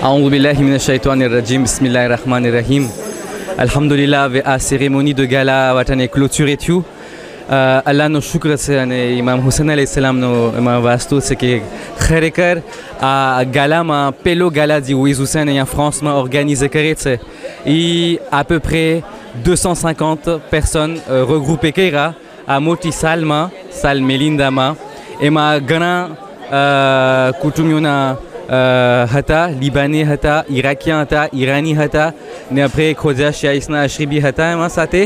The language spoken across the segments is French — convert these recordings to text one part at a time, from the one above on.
A'oudou billahi minash shaitanir rajim. Bismillahir rahmanir rahim. Alhamdulillah, à cérémonie de gala watane clôturé tout. Allah no shukr se ane Imam Hussein alayhi salam no Imam vasto se ke kharekar a gala ma pelo gala di Wiz Hussein en France ma organisé karetse et à peu près 250 personnes regroupées keira à moti salma sal melindama et ma gana kutumyona hata libanais hata irakien hata irani hata ne après khoja shaisna ashribi hata ma sate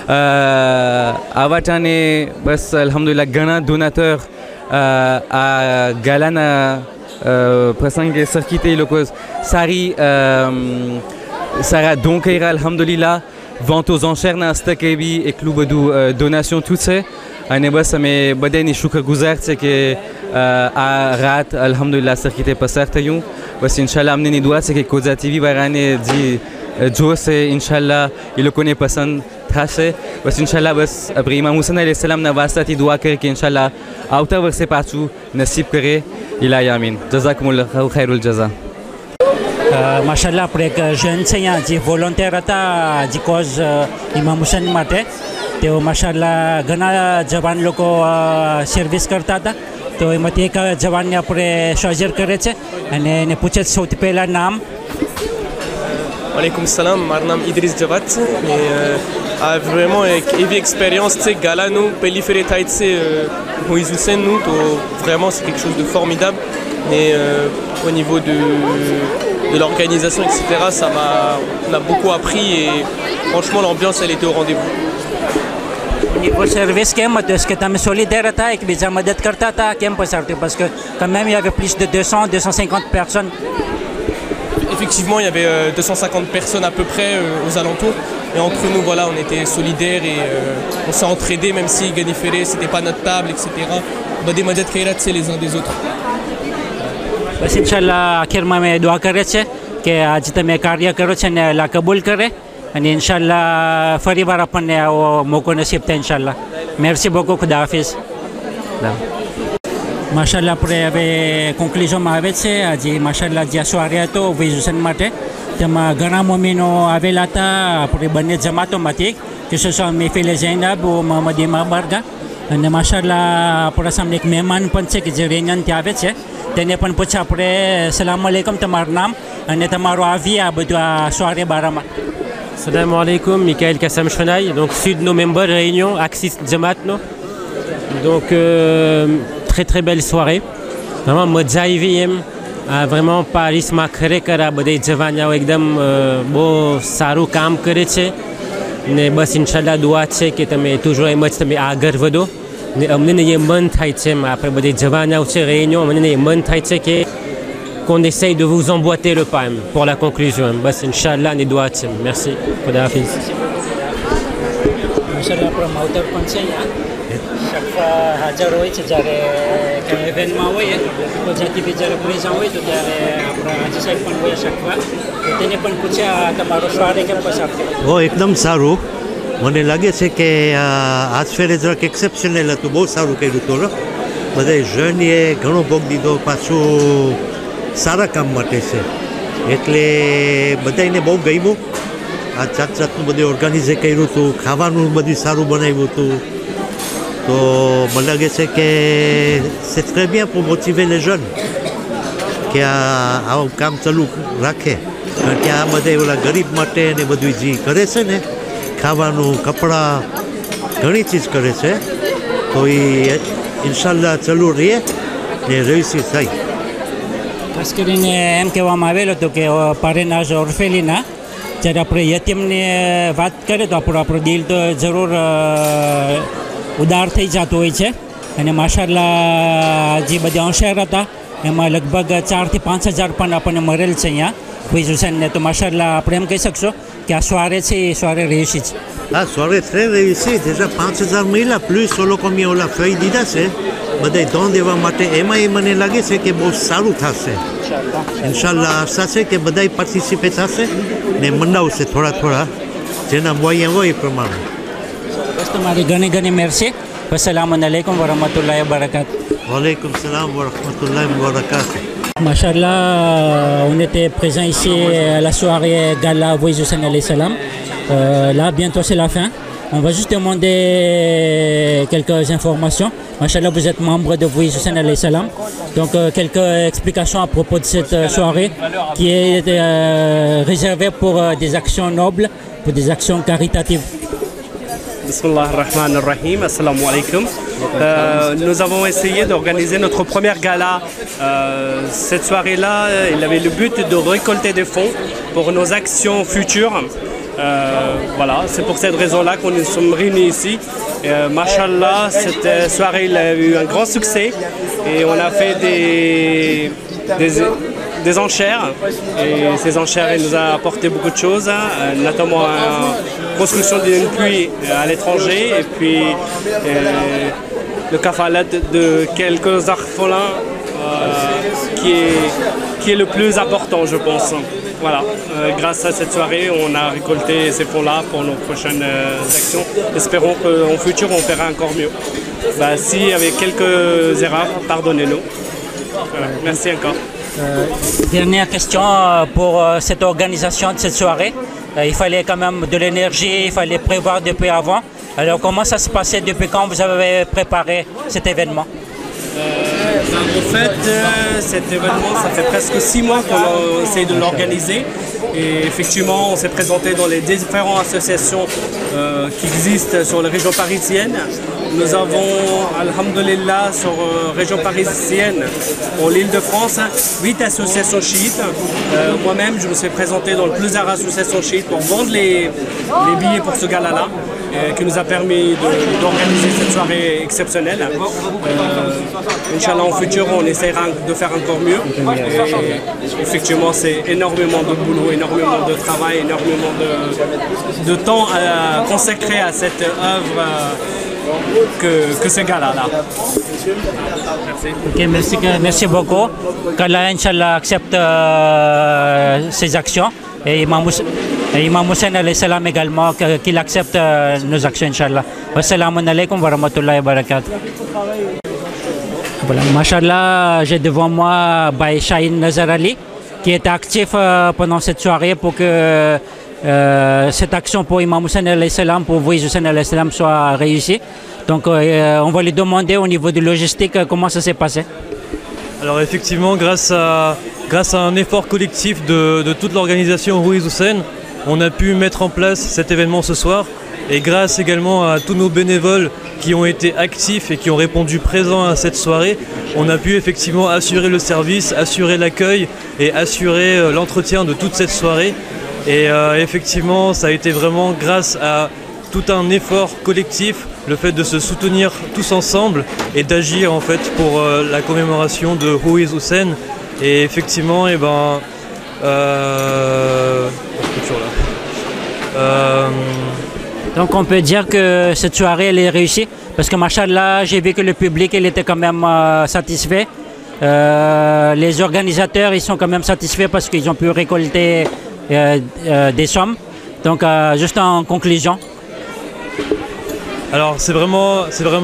avatane bas alhamdulillah gana donateur à galana prasange circuité locos sari sara donkeira alhamdulillah vente aux enchères na stakebi et club de donation toutes ces ane bas me badeni shukr guzar c'est que à rat alhamdulillah circuité pas certain bas inshallah amne ni doa c'est que Koza TV barane di jo c'est inshallah il le connaît personne traché bas inshallah bas après Imam Hussein alayhi salam na vastati doa que inshallah auta verse partout nasib करे ila yamin jazakumullahu khairul jaza. माशाल्लाह આપણે એક જૈન છે અહીંયા જે વોલન્ટિયર હતા જે કોઝ ઇમામ હુસૈન માટે તેઓ માશાલ્લાહ ઘણા જવાન લોકો સર્વિસ કરતા હતા તો એમાંથી એક જવાનને આપણે શોજર કરે છે અને એને પૂછે સૌથી પહેલા નામ. Alaikum salam, mon nom Idriss Jawad et vraiment une expérience tu sais gala nous périphérie taïtse Moïse Hussein nous vraiment c'est quelque chose de formidable et au niveau de l'organisation etc ça on a beaucoup appris et franchement l'ambiance elle était au rendez-vous. Niveau service કેમ હતું? Est-ce que તમે solidaire હતા એકબીજા મદદ કરતા હતા કેમ પસારતું parce que quand même il y avait plus de 250 personnes. Effectivement, il y avait 250 personnes à peu près aux alentours. Et entre nous, voilà, on était solidaires et on s'est entraidés, même si Ganifere, c'était pas notre table, etc. Bah, des madettes Kairat, c'est les uns des autres. બસ ઇન્શાલ્લાહ આખિરમાં મેં દુઆ કરે છે કે આજ તમે કાર્ય કરો છો ને અલ્લાહ કબૂલ કરે અને ઇન્શાલ્લાહ ફરીવાર આપણને આવો મોકો નસીબ થાય ઇન્શાલ્લાહ. મેર્સી beaucoup, ખુદા હાફિઝ. માશાલ્લાહ આપણે હવે કોન્ક્લુઝનમાં આવે છે આજે માશાલ્લાહ જે સોરે હતો Wiz Hussein માટે તેમાં ઘણા મોમીનો આવેલા હતા આપણે બંને જમાતોમાંથી કે ce soit Mehfil Zainab ou Mohamed Imam Barga અને માશાલ્લાહ આપણા સામે એક મહેમાન પણ છે કે જે રેન્યનથી આવે છે તેને પણ પૂછે આપણે સલામ અલૈકુમ તમારું નામ અને તમારો avis આ બધું આ સોરે બારામાં. Salam alaikum, Michael Kassam Chounaï, donc sud nos membres réunion Axis Jamaat no. Donc très très belle soirée. Vraiment Mozaivim vraiment Paris ma khare kara બધે જવાનીઓ એકદમ બહુ સારું કામ કરે છે ને બસ ઇન્શાલ્લાહ દુઆ છે કે તમે toujours એમ જ તમે આગળ વધો ને અમને એ મન થાય છે આપણે બધે જવાનીઓ છે réunion અમને એ મન થાય છે કે qu'on essaye de vous emboîter le pas pour la conclusion. Bas Inch'Allah, ni doit. Merci. Khuda Hafiz. માશાલ્લાહ આપણો માવતર પણ છે અહીંયા chaque fois હાજર હોય છે જ્યારે કોઈ ઇવેન્ટમાં હોય તો જાતિ બી જ્યારે પ્રેઝન્ટ હોય તો ત્યારે આપણા હાજી સાહેબ પણ હોય chaque fois તો તેને પણ પૂછ્યા તમારો સોરે કેમ પસાર થયો? એકદમ સારું મને લાગે છે કે આજ ફેરે જરાક એક્સેપ્શનલ હતું બહુ સારું કર્યું હતું બધા જર્નીએ ઘણો ભોગ દીધો પાછું સારા કામ માટે છે એટલે બધાને બહુ ગમ્યું આ જાતનું બધું ઓર્ગેનાઇઝ કર્યું હતું ખાવાનું બધું સારું બનાવ્યું હતું તો મને લાગે છે કે c'est très bien pour motiver les jeunes કે આવું કામ ચાલુ રાખે કારણ કે આ બધા ઓલા ગરીબ માટે ને બધું જે કરે છે ને ખાવાનું કપડાં ઘણી ચીજ કરે છે તો એ ઇન્શાલ્લાહ ચાલુ રહે ને રેસી થાય. ખાસ કરીને એમ કહેવામાં આવેલું હતું કે પારેનાજ ઓર્ફેલીના જ્યારે આપણે યતીમને વાત કરીએ તો આપણું દિલ તો જરૂર ઉદાર થઈ જતું હોય છે અને માશાલ્લાહ જે બધા હોશિયાર હતા એમાં લગભગ 4,000 થી 5,000 પણ આપણને મળેલ છે અહીંયા Wiz Hussein તો માશાલ્લાહ આપણે એમ કહી શકશો કે આ સોરે છે એ સોરે réussi છે. La soirée très réussie, déjà 5,000 महिला plus ઓ લોકો મેં ઓલા ફઈ દીધા છે બધા ધોન દેવા માટે એમાં એ મને લાગે છે કે બહુ સારું થશે ઇન્શાલ્લાહ આશા છે કે બધા પાર્ટિસિપેટ થશે ને મનાવશે થોડા થોડા જેના મોયા હોય એ પ્રમાણે. બસ તમારી ઘણી ઘણી મેરસી. અસલામુ અલૈકુમ વરહમતુલ્લાહિ વબરકાતુહુ. વાલેકુમ સલામ વરહમતુલ્લાહિ વબરકાતુહુ. Machallah, on était présent ici à la soirée Gala Voice Hussein alayhi salam. Là, bientôt c'est la fin. On va juste demander quelques informations. Machallah, vous êtes membre de Voice Hussein alayhi salam. Donc, quelques explications à propos de cette soirée qui est réservée pour des actions nobles, pour des actions caritatives. Bismillah ar-Rahman ar-Rahim, assalamu alaikum. Nous avons essayé d'organiser notre première gala. Cette soirée-là, il avait le but de récolter des fonds pour nos actions futures. Voilà, c'est pour cette raison-là qu'on nous sommes réunis ici. Mashallah, cette soirée il a eu un grand succès et on a fait des enchères. Et ces enchères elles nous ont apporté beaucoup de choses, notamment la construction d'une pluie à l'étranger et puis le kafalat de quelques orphelins qui est le plus important, je pense. Voilà, grâce à cette soirée, on a récolté ces fonds-là pour nos prochaines actions. Espérons qu'en futur, on fera encore mieux. Si avec quelques erreurs, pardonnez-nous. Merci encore. Dernière question pour cette organisation de cette soirée. Il fallait quand même de l'énergie, il fallait prévoir depuis avant. Alors comment ça se passait depuis quand vous avez préparé cet événement? En fait, cet événement, ça fait presque 6 mois qu'on essaie de l'organiser. Et effectivement, on s'est présenté dans les différentes associations qui existent sur la région parisienne. Nous avons, alhamdoulilah, sur la région parisienne, en l'Île-de-France, 8 associations chiites. Moi-même, je me suis présenté dans plusieurs associations chiites pour vendre les billets pour ce gala-là, qui nous a permis d'organiser cette soirée exceptionnelle. Inch'Allah, en futur, on essaiera de faire encore mieux. Et effectivement, c'est énormément de boulot, énormément de travail, énormément de temps consacré à cette œuvre que ce gala-là. Merci. Merci beaucoup. Qu'Allah, Inch'Allah, accepte ces actions. Et Imam Hussein alayhi salam également, qu'il accepte nos actions, Inch'Allah. Wassalamu alaikum wa rahmatullahi wa barakatuh. Voilà, Machallah, j'ai devant moi Baye Shahin Nazar Ali, qui était actif pendant cette soirée pour que cette action pour Imam Hussein alayhi salam, pour Voice Hussein alayhi salam soit réussie. Donc on va lui demander au niveau de logistique comment ça s'est passé. Alors effectivement, grâce à un effort collectif de toute l'organisation Voice Hussein, on a pu mettre en place cet événement ce soir. Et grâce également à tous nos bénévoles qui ont été actifs et qui ont répondu présents à cette soirée, on a pu effectivement assurer le service, assurer l'accueil et assurer l'entretien de toute cette soirée. Et effectivement, ça a été vraiment grâce à tout un effort collectif, le fait de se soutenir tous ensemble et d'agir en fait pour la commémoration de Voice Hussein. Et effectivement, donc on peut dire que cette soirée elle est réussie parce que machallah, j'ai vu que le public il était quand même satisfait. Les organisateurs ils sont quand même satisfaits parce qu'ils ont pu récolter des sommes. Donc juste en conclusion. Alors c'est vraiment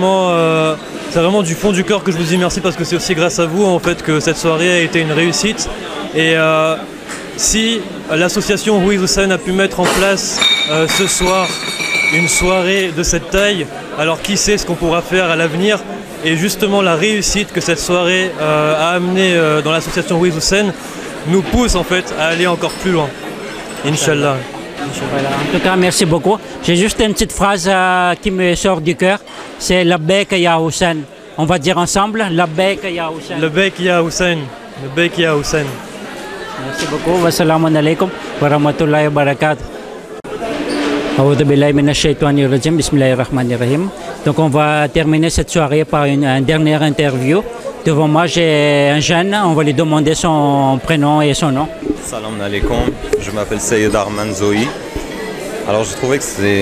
du fond du cœur que je vous dis merci parce que c'est aussi grâce à vous en fait que cette soirée a été une réussite. Et si l'association Voice Hussein a pu mettre en place ce soir une soirée de cette taille, alors qui sait ce qu'on pourra faire à l'avenir. Et justement la réussite que cette soirée a amené dans l'association Voice Hussein nous pousse en fait à aller encore plus loin. Inch'Allah. Voilà. En tout cas, merci beaucoup. J'ai juste une petite phrase qui me sort du cœur. C'est Labbaik ya Hussein. On va dire ensemble Labbaik ya Hussein. Labbaik ya Hussein. Labbaik ya Hussein. Merci beaucoup. Wassalamu alaikum wa rahmatullahi wa barakatuh. A'udhu billahi minash shaitanir rajim. Bismillahirrahmanirrahim. Donc on va terminer cette soirée par une dernière interview. Devant moi, j'ai un jeune. On va lui demander son prénom et son nom. Salam alaikum, je m'appelle Sayed Arman Zohi. Alors je trouvais que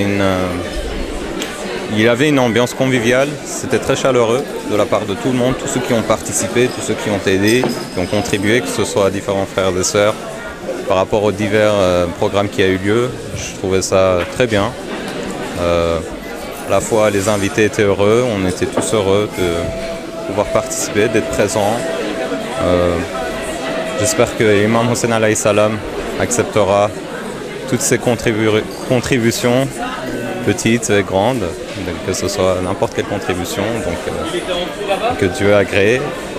il y avait une ambiance conviviale, c'était très chaleureux de la part de tout le monde, tous ceux qui ont participé, tous ceux qui ont aidé, qui ont contribué, que ce soit différents frères et sœurs. Par rapport aux divers programmes qui ont eu lieu, je trouvais ça très bien. À la fois les invités étaient heureux, on était tous heureux de pouvoir participer, d'être présents. J'espère que l'imam Hussein alayhi salam acceptera toutes ces contributions, petites et grandes, que ce soit n'importe quelle contribution, que Dieu a créé.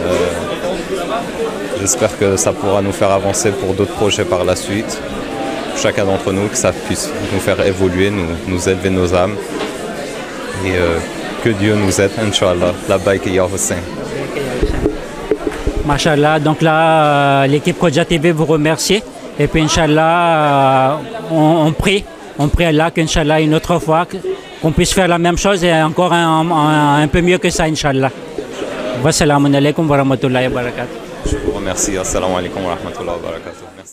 J'espère que ça pourra nous faire avancer pour d'autres projets par la suite. Chacun d'entre nous, que ça puisse nous faire évoluer, nous élever nos âmes. Et que Dieu nous aide, Inch'Allah. Labbaik ya Hussein. Machallah, donc là, l'équipe Kodja TV vous remercie. Et puis, Inch'Allah, on prie Allah qu'Inch'Allah, une autre fois, qu'on puisse faire la même chose et encore un peu mieux que ça, Inch'Allah. Wassalamu alaikum wa rahmatullahi wa barakatuh. Je vous remercie. Assalamu alaikum wa rahmatullahi wa barakatuh.